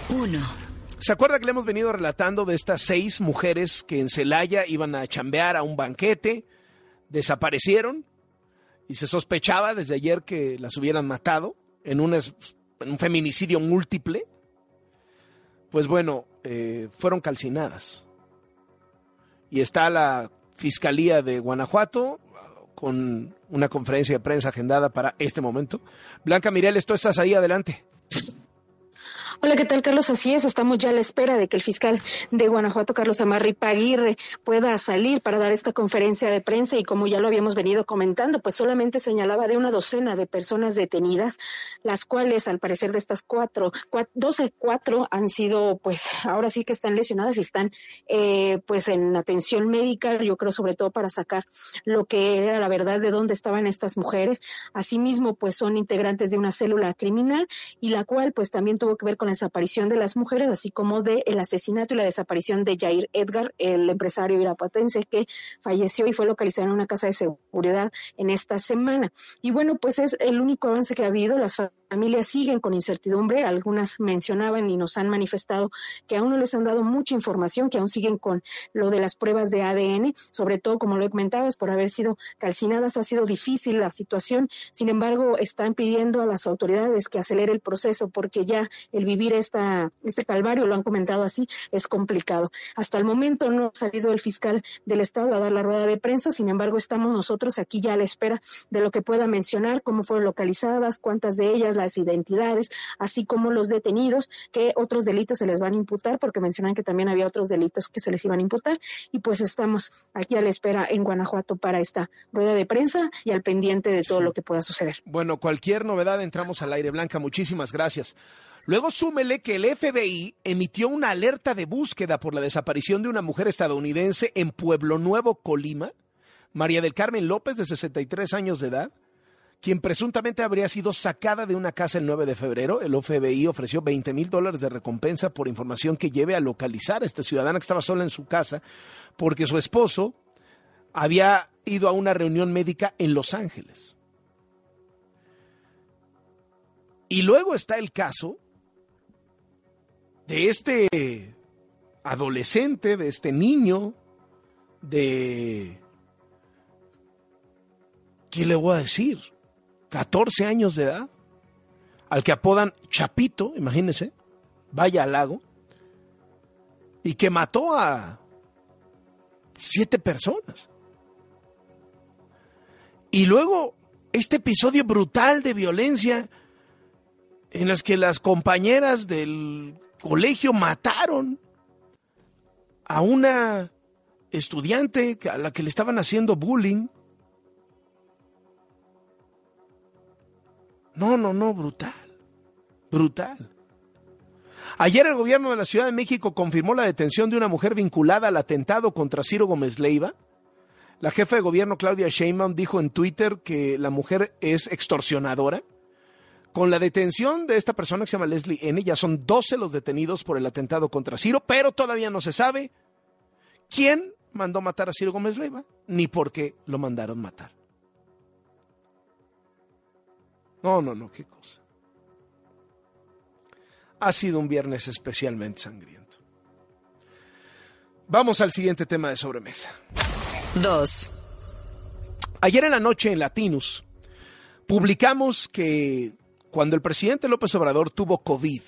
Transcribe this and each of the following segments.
1. ¿Se acuerda que le hemos venido relatando de estas 6 mujeres que en Celaya iban a chambear a un banquete, desaparecieron y se sospechaba desde ayer que las hubieran matado en un feminicidio múltiple? Pues bueno, fueron calcinadas. Y está la Fiscalía de Guanajuato con una conferencia de prensa agendada para este momento. Blanca Mireles, tú estás ahí, adelante. Hola, ¿qué tal, Carlos? Así es, estamos ya a la espera de que el fiscal de Guanajuato, Carlos Amarripa Aguirre, pueda salir para dar esta conferencia de prensa y como ya lo habíamos venido comentando, pues solamente señalaba de una docena de personas detenidas, las cuales al parecer de estas 4 han sido, pues ahora sí que están lesionadas y están pues en atención médica, yo creo sobre todo para sacar lo que era la verdad de dónde estaban estas mujeres. Asimismo, pues son integrantes de una célula criminal y la cual pues también tuvo que ver con la desaparición de las mujeres, así como de el asesinato y la desaparición de Jair Edgar, el empresario irapuatense que falleció y fue localizado en una casa de seguridad en esta semana. Y bueno, pues es el único avance que ha habido. Las familias siguen con incertidumbre, algunas mencionaban y nos han manifestado que aún no les han dado mucha información, que aún siguen con lo de las pruebas de ADN, sobre todo, como lo comentabas, por haber sido calcinadas, ha sido difícil la situación. Sin embargo, están pidiendo a las autoridades que acelere el proceso porque ya el vivir este calvario, lo han comentado así, es complicado. Hasta el momento no ha salido el fiscal del estado a dar la rueda de prensa, sin embargo estamos nosotros aquí ya a la espera de lo que pueda mencionar, cómo fueron localizadas, cuántas de ellas, las identidades, así como los detenidos, qué otros delitos se les van a imputar, porque mencionan que también había otros delitos que se les iban a imputar, y pues estamos aquí a la espera en Guanajuato para esta rueda de prensa y al pendiente de todo lo que pueda suceder. Bueno, cualquier novedad entramos al aire, Blanca, muchísimas gracias. Luego súmele que el FBI emitió una alerta de búsqueda por la desaparición de una mujer estadounidense en Pueblo Nuevo, Colima, María del Carmen López, de 63 años de edad, quien presuntamente habría sido sacada de una casa el 9 de febrero. El FBI ofreció $20,000 de recompensa por información que lleve a localizar a esta ciudadana que estaba sola en su casa porque su esposo había ido a una reunión médica en Los Ángeles. Y luego está el caso de este adolescente, de este niño, ¿qué le voy a decir? 14 años de edad, al que apodan Chapito, imagínense, vaya al lago, y que mató a 7 personas. Y luego este episodio brutal de violencia en las que las compañeras del colegio mataron a una estudiante a la que le estaban haciendo bullying. No, brutal. Ayer el gobierno de la Ciudad de México confirmó la detención de una mujer vinculada al atentado contra Ciro Gómez Leiva. La jefa de gobierno Claudia Sheinbaum dijo en Twitter que la mujer es extorsionadora. Con la detención de esta persona que se llama Leslie N., ya son 12 los detenidos por el atentado contra Ciro, pero todavía no se sabe quién mandó matar a Ciro Gómez Leiva, ni por qué lo mandaron matar. No, qué cosa. Ha sido un viernes especialmente sangriento. Vamos al siguiente tema de sobremesa. 2. Ayer en la noche en Latinus publicamos que cuando el presidente López Obrador tuvo COVID,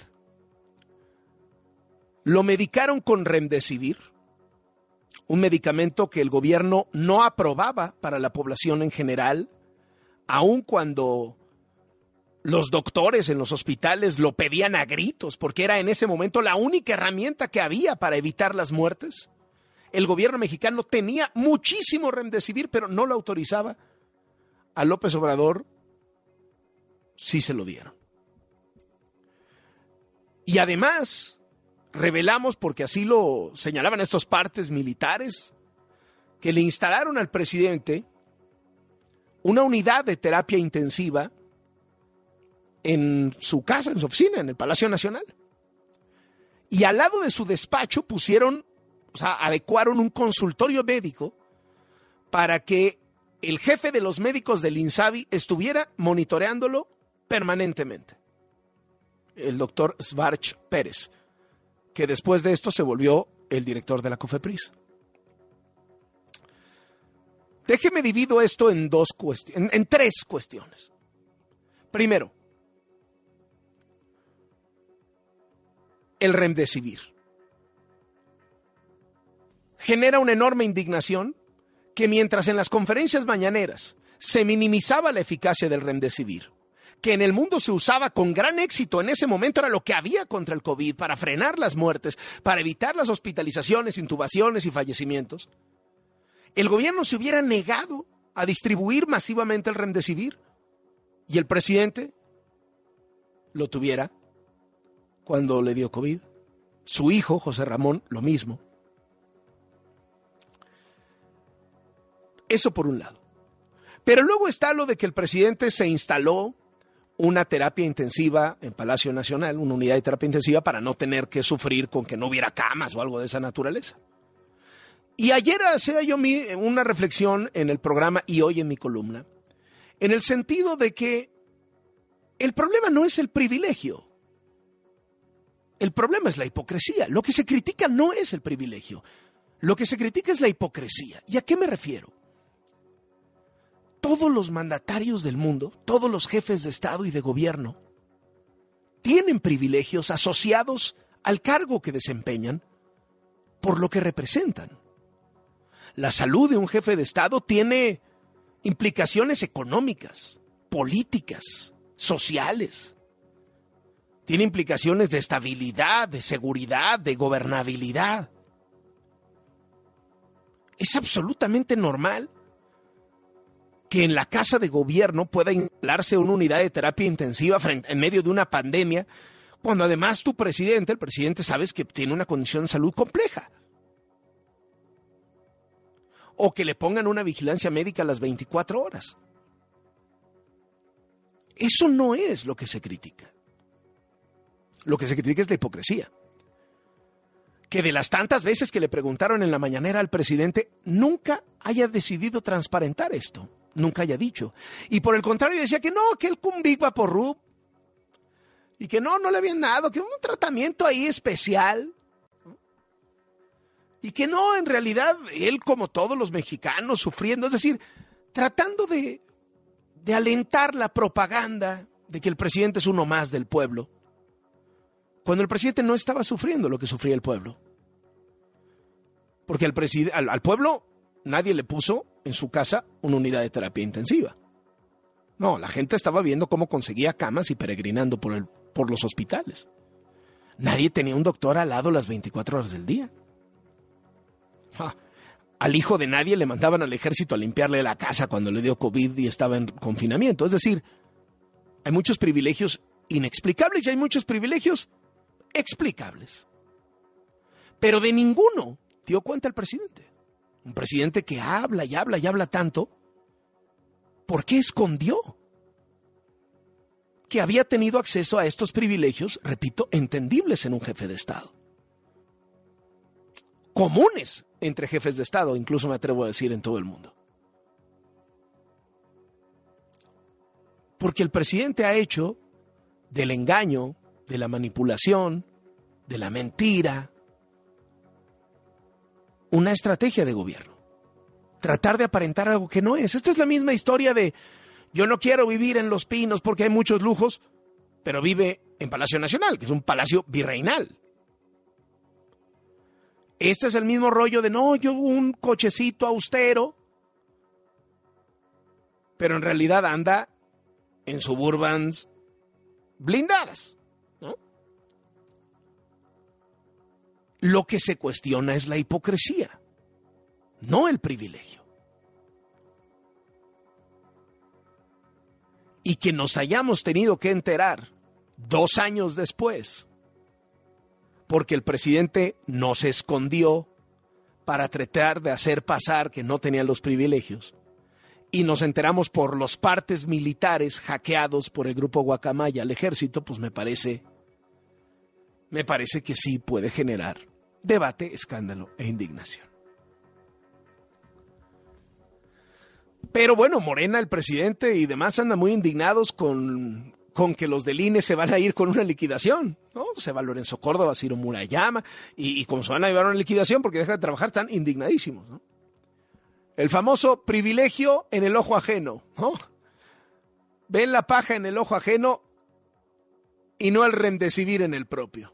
lo medicaron con Remdesivir, un medicamento que el gobierno no aprobaba para la población en general, aun cuando los doctores en los hospitales lo pedían a gritos, porque era en ese momento la única herramienta que había para evitar las muertes. El gobierno mexicano tenía muchísimo Remdesivir, pero no lo autorizaba. A López Obrador sí se lo dieron. Y además, revelamos, porque así lo señalaban estos partes militares, que le instalaron al presidente una unidad de terapia intensiva en su casa, en su oficina, en el Palacio Nacional. Y al lado de su despacho adecuaron un consultorio médico para que el jefe de los médicos del INSABI estuviera monitoreándolo permanentemente, el doctor Svarch Pérez. que después de esto se volvió el director de la COFEPRIS. Déjeme divido esto en tres cuestiones. Primero, el Remdesivir. Genera una enorme indignación que mientras en las conferencias mañaneras se minimizaba la eficacia del Remdesivir, que en el mundo se usaba con gran éxito, en ese momento era lo que había contra el COVID, para frenar las muertes, para evitar las hospitalizaciones, intubaciones y fallecimientos, el gobierno se hubiera negado a distribuir masivamente el Remdesivir y el presidente lo tuviera cuando le dio COVID. Su hijo, José Ramón, lo mismo. Eso por un lado. Pero luego está lo de que el presidente se instaló una terapia intensiva en Palacio Nacional, una unidad de terapia intensiva para no tener que sufrir con que no hubiera camas o algo de esa naturaleza. Y ayer hacía yo una reflexión en el programa y hoy en mi columna, en el sentido de que el problema no es el privilegio. El problema es la hipocresía. Lo que se critica no es el privilegio. Lo que se critica es la hipocresía. ¿Y a qué me refiero? Todos los mandatarios del mundo, todos los jefes de Estado y de gobierno, tienen privilegios asociados al cargo que desempeñan por lo que representan. La salud de un jefe de Estado tiene implicaciones económicas, políticas, sociales. Tiene implicaciones de estabilidad, de seguridad, de gobernabilidad. Es absolutamente normal que en la casa de gobierno pueda instalarse una unidad de terapia intensiva en medio de una pandemia, cuando además el presidente sabes que tiene una condición de salud compleja. O que le pongan una vigilancia médica a las 24 horas. Eso no es lo que se critica. Lo que se critica es la hipocresía. Que de las tantas veces que le preguntaron en la mañanera al presidente, nunca haya decidido transparentar esto. Nunca haya dicho. Y por el contrario decía que no, que él con Big Vaporub. Y que no le habían dado, que un tratamiento ahí especial. Y que no, en realidad, él como todos los mexicanos sufriendo, es decir, tratando de alentar la propaganda de que el presidente es uno más del pueblo, cuando el presidente no estaba sufriendo lo que sufría el pueblo. Porque al pueblo nadie le puso en su casa una unidad de terapia intensiva. No, la gente estaba viendo cómo conseguía camas y peregrinando por los hospitales. Nadie tenía un doctor al lado las 24 horas del día. Al hijo de nadie le mandaban al ejército a limpiarle la casa cuando le dio COVID y estaba en confinamiento. Es decir, hay muchos privilegios inexplicables y hay muchos privilegios explicables. Pero de ninguno dio cuenta el presidente. Un presidente que habla y habla y habla tanto, ¿por qué escondió que había tenido acceso a estos privilegios, repito, entendibles en un jefe de Estado? Comunes entre jefes de Estado, incluso me atrevo a decir en todo el mundo. Porque el presidente ha hecho del engaño, de la manipulación, de la mentira, una estrategia de gobierno. Tratar de aparentar algo que no es. Esta es la misma historia de yo no quiero vivir en Los Pinos porque hay muchos lujos, pero vive en Palacio Nacional, que es un palacio virreinal. Este es el mismo rollo de no, yo un cochecito austero, pero en realidad anda en Suburbans blindadas, ¿no? Lo que se cuestiona es la hipocresía, no el privilegio. Y que nos hayamos tenido que enterar 2 años después, porque el presidente no se escondió para tratar de hacer pasar que no tenía los privilegios. Y nos enteramos por los partes militares hackeados por el grupo Guacamaya al ejército, pues me parece que sí puede generar debate, escándalo e indignación. Pero bueno, Morena, el presidente y demás andan muy indignados con con que los del INE se van a ir con una liquidación, ¿no? Se va Lorenzo Córdoba, Ciro Murayama, y como se van a llevar una liquidación porque dejan de trabajar, están indignadísimos, ¿no? El famoso privilegio en el ojo ajeno, ¿no? Ven la paja en el ojo ajeno y no el remdesivir en el propio.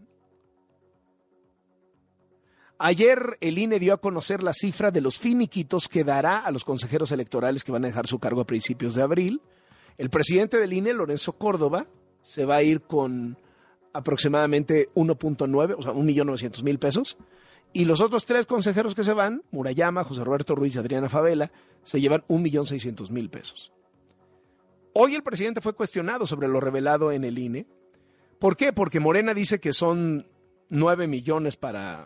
Ayer el INE dio a conocer la cifra de los finiquitos que dará a los consejeros electorales que van a dejar su cargo a principios de abril. El presidente del INE, Lorenzo Córdoba, se va a ir con aproximadamente 1.9, o sea, 1.900.000 pesos. Y los otros 3 consejeros que se van, Murayama, José Roberto Ruiz y Adriana Favela, se llevan 1.600.000 pesos. Hoy el presidente fue cuestionado sobre lo revelado en el INE. ¿Por qué? Porque Morena dice que son 9 millones para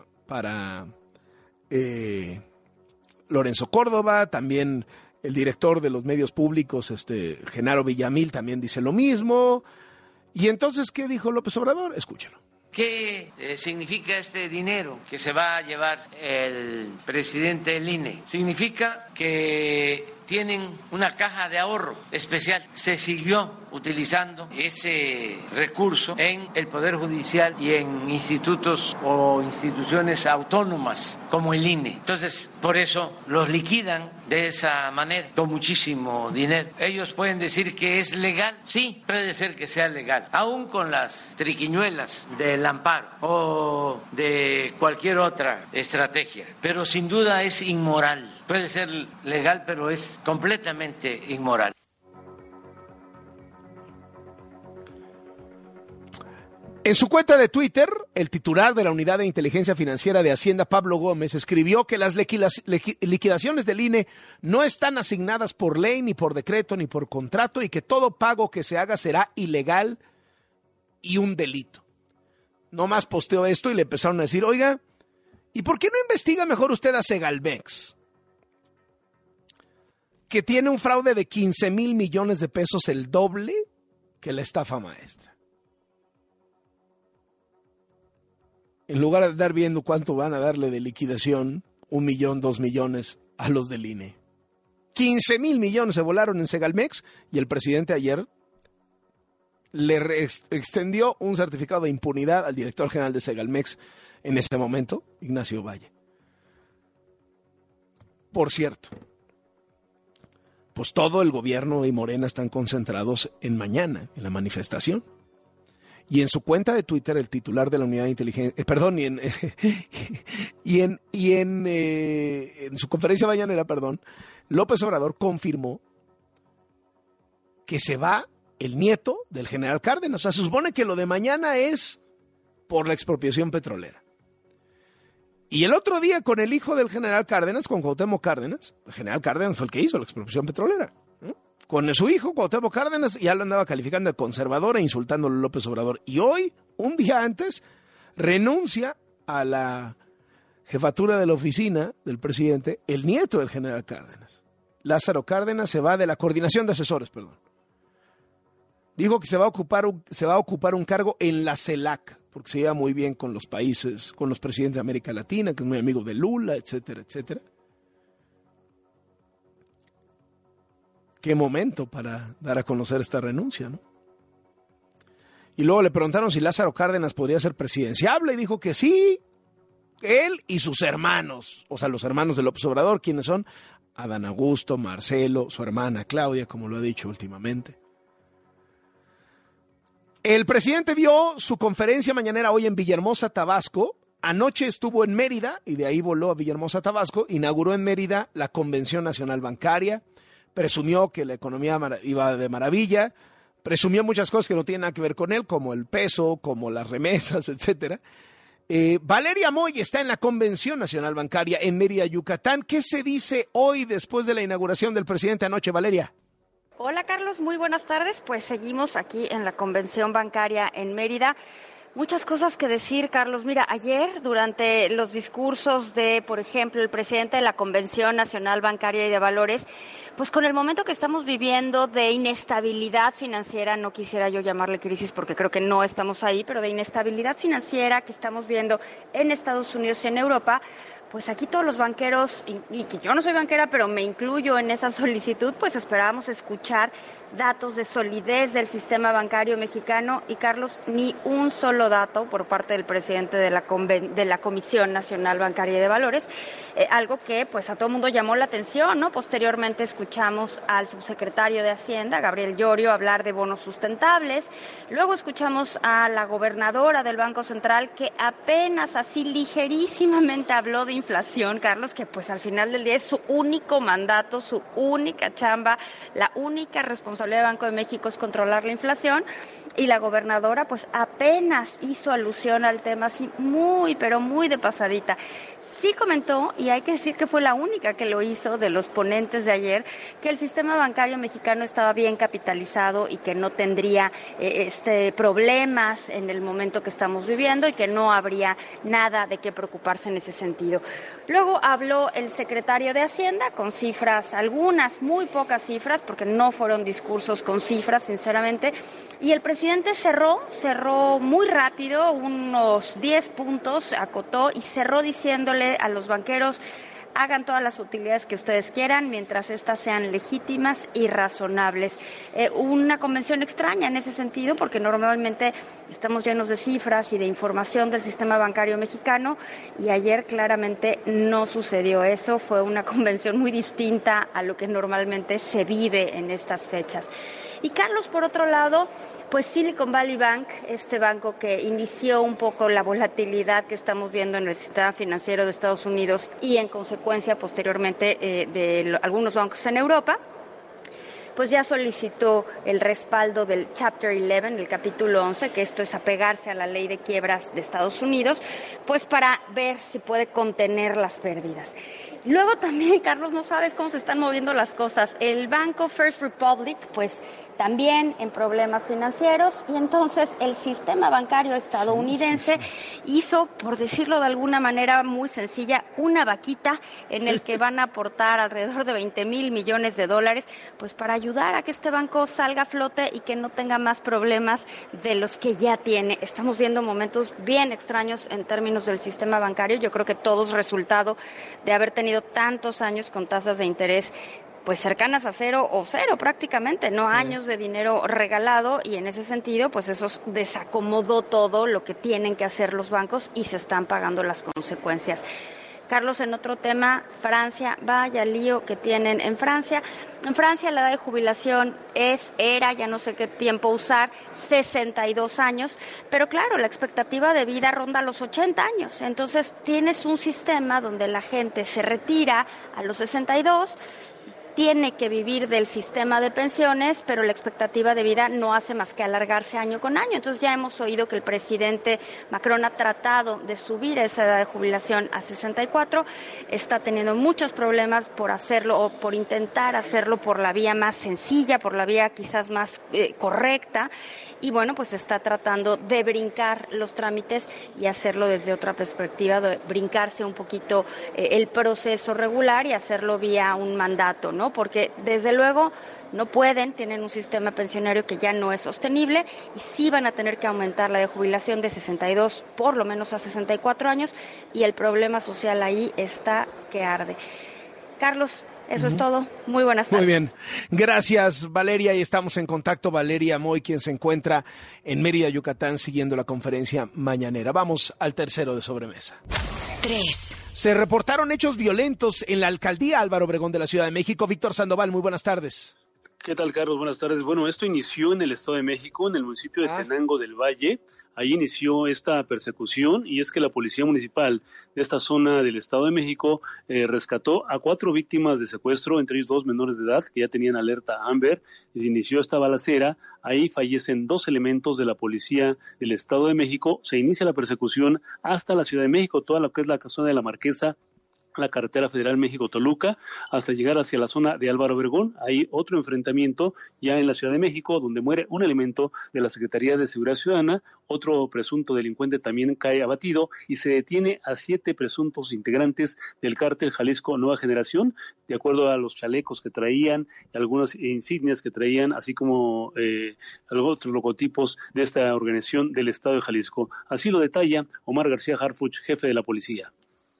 Lorenzo Córdoba, también el director de los medios públicos, Genaro Villamil, también dice lo mismo. Y entonces, ¿qué dijo López Obrador? Escúchalo. ¿Qué significa este dinero que se va a llevar el presidente del INE? Significa que tienen una caja de ahorro especial. Se siguió utilizando ese recurso en el Poder Judicial y en institutos o instituciones autónomas como el INE. Entonces, por eso los liquidan de esa manera, con muchísimo dinero. Ellos pueden decir que es legal. Sí, puede ser que sea legal, aún con las triquiñuelas del amparo o de cualquier otra estrategia. Pero sin duda es inmoral. Puede ser legal, pero es completamente inmoral. En su cuenta de Twitter, el titular de la Unidad de Inteligencia Financiera de Hacienda, Pablo Gómez, escribió que las liquidaciones del INE no están asignadas por ley, ni por decreto, ni por contrato, y que todo pago que se haga será ilegal y un delito. No más posteó esto y le empezaron a decir, oiga, ¿y por qué no investiga mejor usted a Segalmex? Que tiene un fraude de 15,000 millones de pesos, el doble que la estafa maestra. En lugar de andar viendo cuánto van a darle de liquidación, 1 millón, 2 millones a los del INE. 15,000 millones se volaron en Segalmex y el presidente ayer le extendió un certificado de impunidad al director general de Segalmex en ese momento, Ignacio Valle. Por cierto, pues todo el gobierno y Morena están concentrados en mañana, en la manifestación. Y en su cuenta de Twitter, el titular de la Unidad de Inteligencia, en su conferencia mañanera, López Obrador confirmó que se va el nieto del general Cárdenas. O sea, se supone que lo de mañana es por la expropiación petrolera. Y el otro día con el hijo del general Cárdenas, con Cuauhtémoc Cárdenas, el general Cárdenas fue el que hizo la expropiación petrolera, ¿no? Con su hijo, Cuauhtémoc Cárdenas, ya lo andaba calificando de conservador e insultándolo a López Obrador. Y hoy, un día antes, renuncia a la jefatura de la oficina del presidente el nieto del general Cárdenas. Lázaro Cárdenas se va de la coordinación de asesores, Dijo que se va a ocupar un cargo en la CELAC, porque se lleva muy bien con los países, con los presidentes de América Latina, que es muy amigo de Lula, etcétera, etcétera. Qué momento para dar a conocer esta renuncia, ¿no? Y luego le preguntaron si Lázaro Cárdenas podría ser presidenciable y dijo que sí, él y sus hermanos, o sea, los hermanos de López Obrador, ¿quiénes son? Adán Augusto, Marcelo, su hermana Claudia, como lo ha dicho últimamente. El presidente dio su conferencia mañanera hoy en Villahermosa, Tabasco. Anoche estuvo en Mérida y de ahí voló a Villahermosa, Tabasco. Inauguró en Mérida la Convención Nacional Bancaria. Presumió que la economía iba de maravilla. Presumió muchas cosas que no tienen nada que ver con él, como el peso, como las remesas, etcétera. Valeria Moy está en la Convención Nacional Bancaria en Mérida, Yucatán. ¿Qué se dice hoy después de la inauguración del presidente anoche, Valeria? Hola Carlos, muy buenas tardes. Pues seguimos aquí en la Convención Bancaria en Mérida. Muchas cosas que decir, Carlos. Mira, ayer durante los discursos de, por ejemplo, el presidente de la Convención Nacional Bancaria y de Valores, pues con el momento que estamos viviendo de inestabilidad financiera, no quisiera yo llamarle crisis porque creo que no estamos ahí, pero de inestabilidad financiera que estamos viendo en Estados Unidos y en Europa, pues aquí todos los banqueros, y que yo no soy banquera, pero me incluyo en esa solicitud, pues esperábamos escuchar datos de solidez del sistema bancario mexicano y, Carlos, ni un solo dato por parte del presidente de la Comisión Nacional Bancaria y de Valores, algo que pues a todo el mundo llamó la atención, ¿no? Posteriormente escuchamos al subsecretario de Hacienda, Gabriel Llorio, hablar de bonos sustentables, luego escuchamos a la gobernadora del Banco Central que apenas así ligerísimamente habló de inflación, Carlos, que pues al final del día es su único mandato, su única chamba, la única responsabilidad del Banco de México es controlar la inflación, y la gobernadora pues apenas hizo alusión al tema, así muy, pero muy de pasadita. Sí comentó, y hay que decir que fue la única que lo hizo de los ponentes de ayer, que el sistema bancario mexicano estaba bien capitalizado y que no tendría problemas en el momento que estamos viviendo y que no habría nada de qué preocuparse en ese sentido. Luego habló el secretario de Hacienda con cifras, algunas, muy pocas cifras, porque no fueron discursos con cifras, sinceramente, y el presidente cerró muy rápido, unos 10 puntos, acotó y cerró diciéndole a los banqueros: hagan todas las utilidades que ustedes quieran mientras éstas sean legítimas y razonables. Una convención extraña en ese sentido, porque normalmente estamos llenos de cifras y de información del sistema bancario mexicano, y ayer claramente no sucedió eso. Fue una convención muy distinta a lo que normalmente se vive en estas fechas. Y Carlos, por otro lado, pues Silicon Valley Bank, este banco que inició un poco la volatilidad que estamos viendo en el sistema financiero de Estados Unidos y en consecuencia posteriormente de algunos bancos en Europa, pues ya solicitó el respaldo del Chapter 11, el capítulo 11, que esto es apegarse a la ley de quiebras de Estados Unidos, pues para ver si puede contener las pérdidas. Luego también, Carlos, no sabes cómo se están moviendo las cosas. El banco First Republic, pues también en problemas financieros, y entonces el sistema bancario estadounidense hizo, por decirlo de alguna manera muy sencilla, una vaquita en el que van a aportar alrededor de $20,000 millones, pues para ayudar a que este banco salga a flote y que no tenga más problemas de los que ya tiene. Estamos viendo momentos bien extraños en términos del sistema bancario. Yo creo que todo es resultado de haber tenido tantos años con tasas de interés pues cercanas a cero o cero prácticamente, ¿no? Años de dinero regalado, y en ese sentido pues eso desacomodó todo lo que tienen que hacer los bancos y se están pagando las consecuencias. Carlos, en otro tema, Francia, vaya lío que tienen en Francia. En Francia la edad de jubilación era, ya no sé qué tiempo usar, 62 años, pero claro, la expectativa de vida ronda los 80 años. Entonces tienes un sistema donde la gente se retira a los 62, tiene que vivir del sistema de pensiones, pero la expectativa de vida no hace más que alargarse año con año. Entonces ya hemos oído que el presidente Macron ha tratado de subir esa edad de jubilación a 64, está teniendo muchos problemas por hacerlo o por intentar hacerlo por la vía más sencilla, por la vía quizás más correcta, y bueno, pues está tratando de brincar los trámites y hacerlo desde otra perspectiva, de brincarse un poquito el proceso regular y hacerlo vía un mandato, ¿no? Porque desde luego no pueden, tienen un sistema pensionario que ya no es sostenible y sí van a tener que aumentar la de jubilación de 62 por lo menos a 64 años, y el problema social ahí está que arde. Carlos, eso es todo. Muy buenas tardes. Muy bien. Gracias, Valeria. Y estamos en contacto. Valeria Moy, quien se encuentra en Mérida, Yucatán, siguiendo la conferencia mañanera. Vamos al tercero de sobremesa. 3. Se reportaron hechos violentos en la alcaldía Álvaro Obregón de la Ciudad de México. Víctor Sandoval, muy buenas tardes. ¿Qué tal, Carlos? Buenas tardes. Bueno, esto inició en el Estado de México, en el municipio de Tenango del Valle. Ahí inició esta persecución, y es que la Policía Municipal de esta zona del Estado de México rescató a 4 víctimas de secuestro, entre ellos 2 menores de edad que ya tenían alerta Amber, y inició esta balacera. Ahí fallecen 2 elementos de la Policía del Estado de México. Se inicia la persecución hasta la Ciudad de México, toda lo que es la zona de la Marquesa, la carretera federal México-Toluca, hasta llegar hacia la zona de Álvaro Obregón. Hay otro enfrentamiento ya en la Ciudad de México, donde muere un elemento de la Secretaría de Seguridad Ciudadana. Otro presunto delincuente también cae abatido, y se detiene a 7 presuntos integrantes del cártel Jalisco Nueva Generación, de acuerdo a los chalecos que traían, algunas insignias que traían, así como otros logotipos de esta organización del Estado de Jalisco. Así lo detalla Omar García Harfuch, jefe de la policía.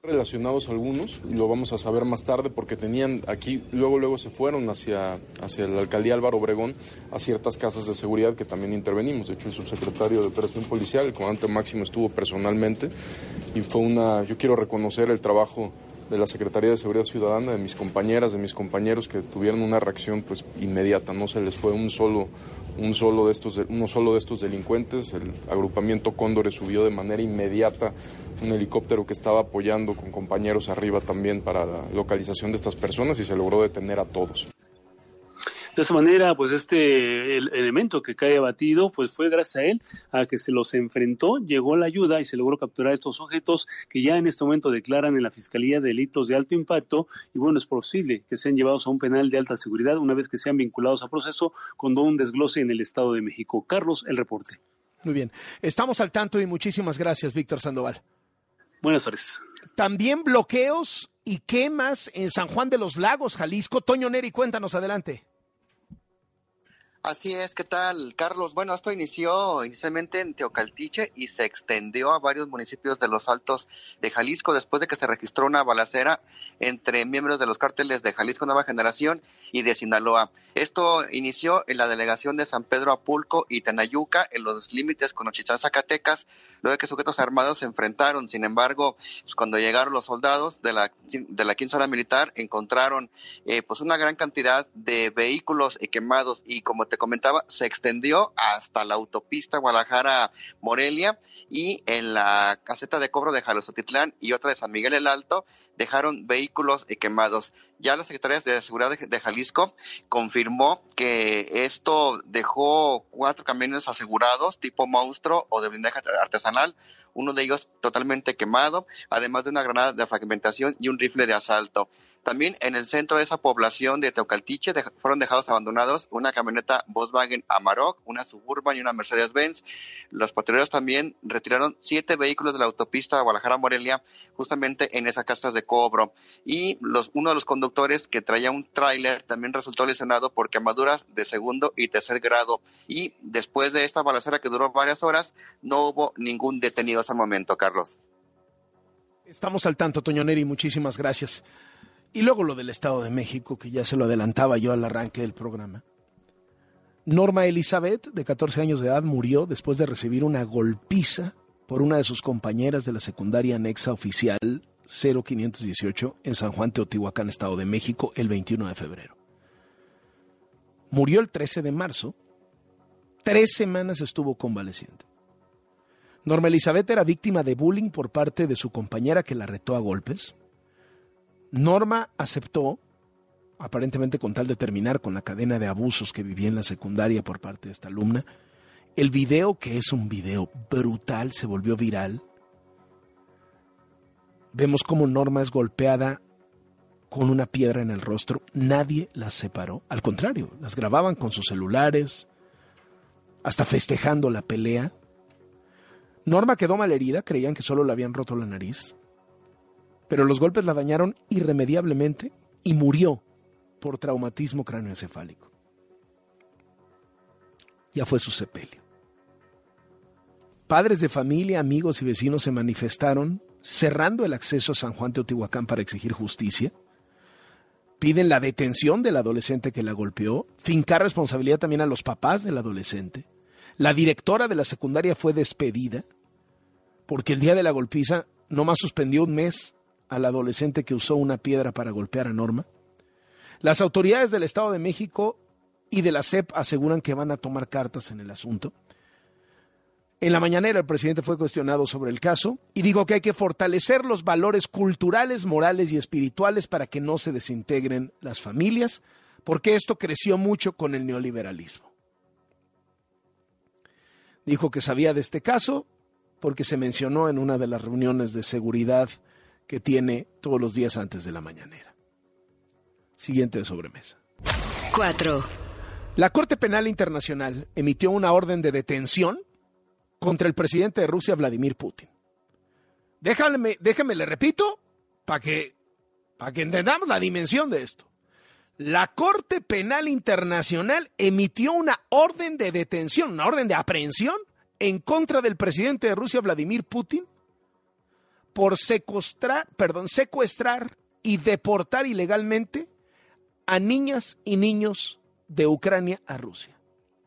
Relacionados algunos, y lo vamos a saber más tarde porque tenían aquí, luego se fueron hacia la alcaldía Álvaro Obregón a ciertas casas de seguridad que también intervenimos. De hecho, el subsecretario de Operación Policial, el comandante Máximo, estuvo personalmente y yo quiero reconocer el trabajo de la Secretaría de Seguridad Ciudadana, de mis compañeras, de mis compañeros que tuvieron una reacción pues inmediata. No se les fue uno solo de estos delincuentes. El agrupamiento Cóndores subió de manera inmediata un helicóptero que estaba apoyando con compañeros arriba también para la localización de estas personas y se logró detener a todos. De esta manera, pues el elemento que cae abatido, pues fue gracias a él, a que se los enfrentó, llegó la ayuda y se logró capturar a estos sujetos que ya en este momento declaran en la Fiscalía delitos de alto impacto y bueno, es posible que sean llevados a un penal de alta seguridad una vez que sean vinculados a proceso con un desglose en el Estado de México. Carlos, el reporte. Muy bien, estamos al tanto y muchísimas gracias, Víctor Sandoval. Buenas tardes. También bloqueos y quemas en San Juan de los Lagos, Jalisco. Toño Neri, cuéntanos, adelante. Así es, ¿qué tal, Carlos? Bueno, esto inició inicialmente en Teocaltiche y se extendió a varios municipios de los Altos de Jalisco después de que se registró una balacera entre miembros de los cárteles de Jalisco Nueva Generación y de Sinaloa. Esto inició en la delegación de San Pedro Apulco y Tenayuca, en los límites con Ochitlán, Zacatecas, luego de que sujetos armados se enfrentaron. Sin embargo, pues cuando llegaron los soldados de la 15ª Zona Militar, encontraron pues una gran cantidad de vehículos quemados y, como te comentaba, se extendió hasta la autopista Guadalajara-Morelia y en la caseta de cobro de Jalostotitlán y otra de San Miguel el Alto dejaron vehículos quemados. Ya la Secretaría de Seguridad de Jalisco confirmó que esto dejó 4 camiones asegurados tipo monstruo o de blindaje artesanal, uno de ellos totalmente quemado, además de una granada de fragmentación y un rifle de asalto. También en el centro de esa población de Teocaltiche fueron dejados abandonados una camioneta Volkswagen Amarok, una Suburban y una Mercedes-Benz. Los patrulleros también retiraron 7 vehículos de la autopista Guadalajara-Morelia justamente en esas casas de cobro. Y uno de los conductores que traía un tráiler también resultó lesionado por quemaduras de 2º y 3er grado. Y después de esta balacera que duró varias horas, no hubo ningún detenido hasta el momento, Carlos. Estamos al tanto, Toño Neri, muchísimas gracias. Y luego lo del Estado de México, que ya se lo adelantaba yo al arranque del programa. Norma Elizabeth, de 14 años de edad, murió después de recibir una golpiza por una de sus compañeras de la secundaria anexa oficial 0518 en San Juan, Teotihuacán, Estado de México, el 21 de febrero. Murió el 13 de marzo. 3 semanas estuvo convaleciente. Norma Elizabeth era víctima de bullying por parte de su compañera que la retó a golpes. Norma aceptó, aparentemente con tal de terminar con la cadena de abusos que vivía en la secundaria por parte de esta alumna. El video, que es un video brutal, se volvió viral. Vemos cómo Norma es golpeada con una piedra en el rostro. Nadie las separó. Al contrario, las grababan con sus celulares, hasta festejando la pelea. Norma quedó malherida, creían que solo le habían roto la nariz. Pero los golpes la dañaron irremediablemente y murió por traumatismo cráneoencefálico. Ya fue su sepelio. Padres de familia, amigos y vecinos se manifestaron cerrando el acceso a San Juan Teotihuacán para exigir justicia. Piden la detención del adolescente que la golpeó, fincar responsabilidad también a los papás del adolescente. La directora de la secundaria fue despedida porque el día de la golpiza nomás suspendió un mes al adolescente que usó una piedra para golpear a Norma. Las autoridades del Estado de México y de la SEP aseguran que van a tomar cartas en el asunto. En la mañanera el presidente fue cuestionado sobre el caso y dijo que hay que fortalecer los valores culturales, morales y espirituales para que no se desintegren las familias, porque esto creció mucho con el neoliberalismo. Dijo que sabía de este caso porque se mencionó en una de las reuniones de seguridad que tiene todos los días antes de la mañanera. Siguiente de sobremesa. 4. La Corte Penal Internacional emitió una orden de detención contra el presidente de Rusia, Vladimir Putin. Déjame le repito, para que entendamos la dimensión de esto. La Corte Penal Internacional emitió una orden de detención, una orden de aprehensión en contra del presidente de Rusia, Vladimir Putin, por secuestrar y deportar ilegalmente a niñas y niños de Ucrania a Rusia.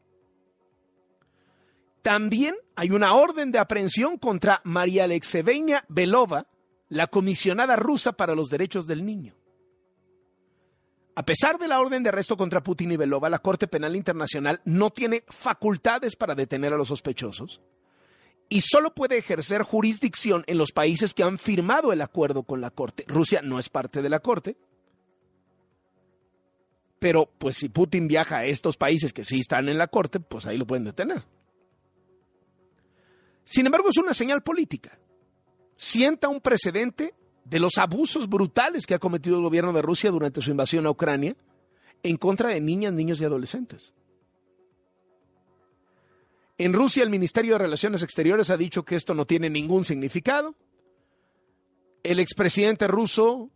También hay una orden de aprehensión contra María Alexeyevna Belova, la comisionada rusa para los derechos del niño. A pesar de la orden de arresto contra Putin y Belova, la Corte Penal Internacional no tiene facultades para detener a los sospechosos y solo puede ejercer jurisdicción en los países que han firmado el acuerdo con la Corte. Rusia no es parte de la Corte, pero pues si Putin viaja a estos países que sí están en la Corte, pues ahí lo pueden detener. Sin embargo, es una señal política. Sienta un precedente de los abusos brutales que ha cometido el gobierno de Rusia durante su invasión a Ucrania en contra de niñas, niños y adolescentes. En Rusia, el Ministerio de Relaciones Exteriores ha dicho que esto no tiene ningún significado. El expresidente ruso,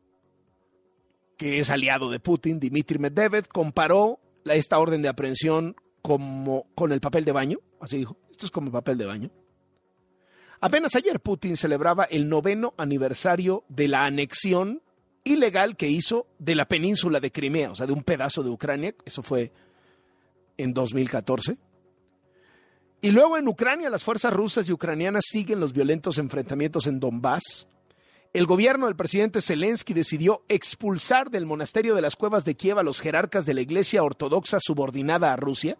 que es aliado de Putin, Dmitry Medvedev, comparó esta orden de aprehensión con el papel de baño. Así dijo, esto es como el papel de baño. Apenas ayer Putin celebraba el 9º aniversario de la anexión ilegal que hizo de la península de Crimea, o sea, de un pedazo de Ucrania. Eso fue en 2014. Y luego en Ucrania, las fuerzas rusas y ucranianas siguen los violentos enfrentamientos en Donbass. El gobierno del presidente Zelensky decidió expulsar del monasterio de las Cuevas de Kiev a los jerarcas de la iglesia ortodoxa subordinada a Rusia,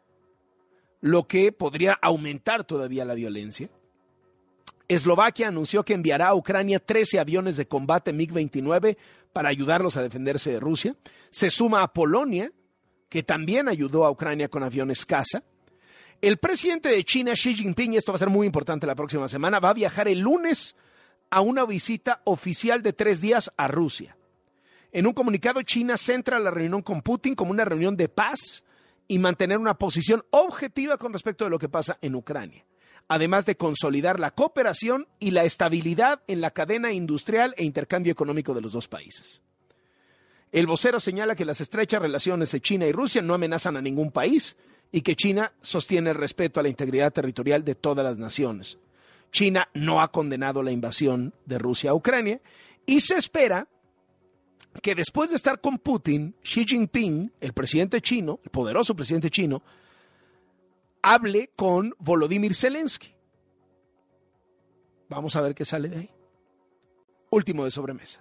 lo que podría aumentar todavía la violencia. Eslovaquia anunció que enviará a Ucrania 13 aviones de combate MiG-29 para ayudarlos a defenderse de Rusia. Se suma a Polonia, que también ayudó a Ucrania con aviones caza. El presidente de China, Xi Jinping, y esto va a ser muy importante la próxima semana, va a viajar el lunes a una visita oficial de 3 días a Rusia. En un comunicado, China centra la reunión con Putin como una reunión de paz y mantener una posición objetiva con respecto de lo que pasa en Ucrania, además de consolidar la cooperación y la estabilidad en la cadena industrial e intercambio económico de los dos países. El vocero señala que las estrechas relaciones de China y Rusia no amenazan a ningún país y que China sostiene el respeto a la integridad territorial de todas las naciones. China no ha condenado la invasión de Rusia a Ucrania y se espera que después de estar con Putin, Xi Jinping, el presidente chino, el poderoso presidente chino, hable con Volodymyr Zelensky. Vamos a ver qué sale de ahí. Último de sobremesa.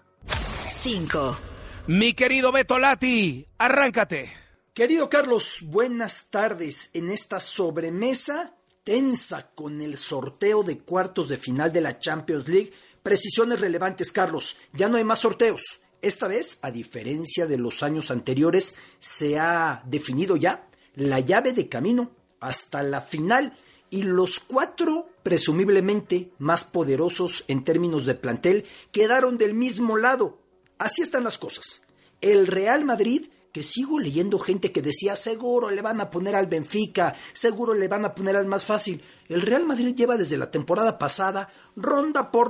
5. Mi querido Beto Lati, arráncate. Querido Carlos, buenas tardes. En esta sobremesa tensa con el sorteo de cuartos de final de la Champions League. Precisiones relevantes, Carlos. Ya no hay más sorteos. Esta vez, a diferencia de los años anteriores, se ha definido ya la llave de camino hasta la final y los 4 presumiblemente más poderosos en términos de plantel quedaron del mismo lado. Así están las cosas. El Real Madrid, que sigo leyendo gente que decía seguro le van a poner al Benfica, seguro le van a poner al más fácil. El Real Madrid lleva desde la temporada pasada ronda por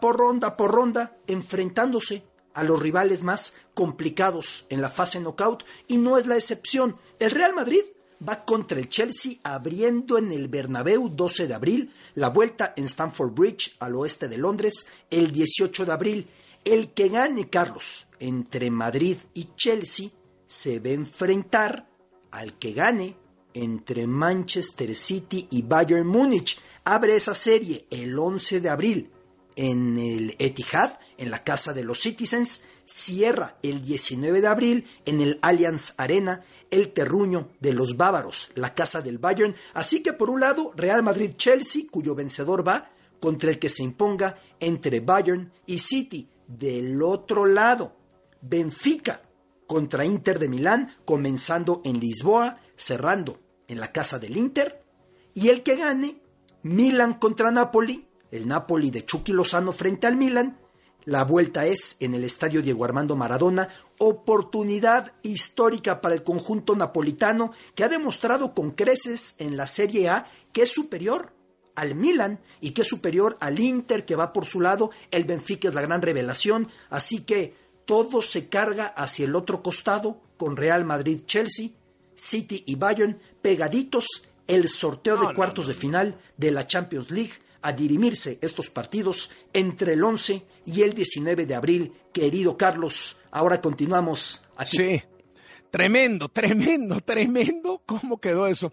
ronda enfrentándose a los rivales más complicados en la fase knockout y no es la excepción. El Real Madrid va contra el Chelsea abriendo en el Bernabéu 12 de abril, la vuelta en Stamford Bridge al oeste de Londres el 18 de abril. El que gane, Carlos, entre Madrid y Chelsea se va a enfrentar al que gane entre Manchester City y Bayern Múnich. Abre esa serie el 11 de abril en el Etihad, en la casa de los Citizens. Cierra el 19 de abril en el Allianz Arena, el terruño de los bávaros, la casa del Bayern. Así que por un lado, Real Madrid-Chelsea, cuyo vencedor va contra el que se imponga entre Bayern y City. Del otro lado, Benfica contra Inter de Milán, comenzando en Lisboa, cerrando en la casa del Inter. Y el que gane, Milan contra Napoli, el Napoli de Chucky Lozano frente al Milan. La vuelta es en el estadio Diego Armando Maradona, oportunidad histórica para el conjunto napolitano que ha demostrado con creces en la Serie A que es superior al Milan y que es superior al Inter que va por su lado. El Benfica es la gran revelación, así que todo se carga hacia el otro costado con Real Madrid, Chelsea, City y Bayern pegaditos. El sorteo de cuartos de final de la Champions League a dirimirse estos partidos entre el 11 y el 19 de abril. Querido Carlos, ahora continuamos aquí. Sí, tremendo. ¿Cómo quedó eso?